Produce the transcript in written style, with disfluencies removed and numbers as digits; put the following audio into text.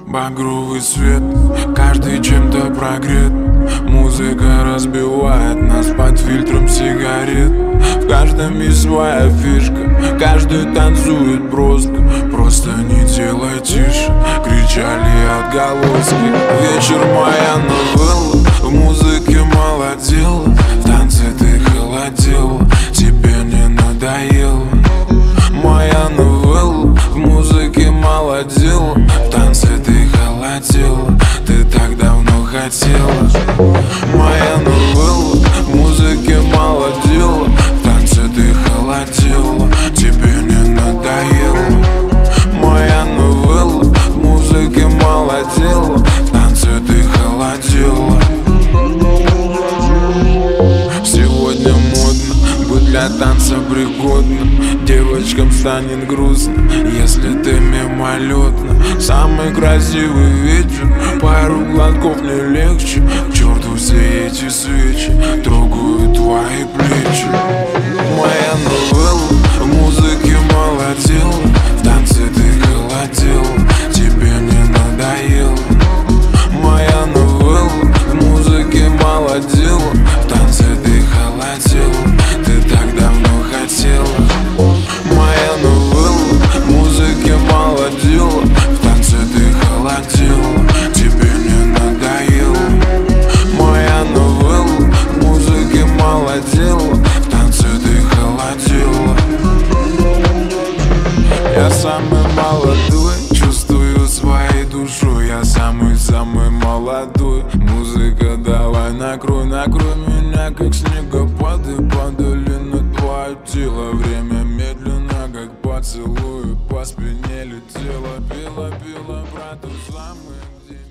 Багровый свет, каждый чем-то прогрет. Музыка разбивает нас под фильтром сигарет. В каждом есть своя фишка, каждый танцует броско. Просто не делай тише, кричали отголоски. Вечер моя новелла, в музыке молодела. В танце ты холодела, тебе не надоело. Моя новелла, в музыке молодела. В танце ты холодела, ты так давно хотела. Моя новелла, в музыке молодела. В танце ты холодела, тебе не надоело. Моя новелла, в музыке молодела. В танце ты холодела. Сегодня модно быть для танца пригодным. Девочкам станет грустно, если ты мимолетно. Самый красивый вечер, пару глотков не легче. К черту все эти свечи, трогают твои плечи. Моя новелла, в музыке молодела. В танце ты холодела, тебе не надоело. Моя новелла, в музыке молодела. В танце ты холодела, ты так давно хотела. Моя новелла, в музыке молодела. В танце ты холодела, тебе не надоело. Моя новелла, в музыке молодела. В танце ты холодела. Я самый молодой, чувствую своей душой. Я самый-самый молодой. Музыка, давай накрой, накрой меня, как снегопады. Падали на твое тело. Время медленно, как поцелуй, по спине летело. Пела, пела про тот самый день.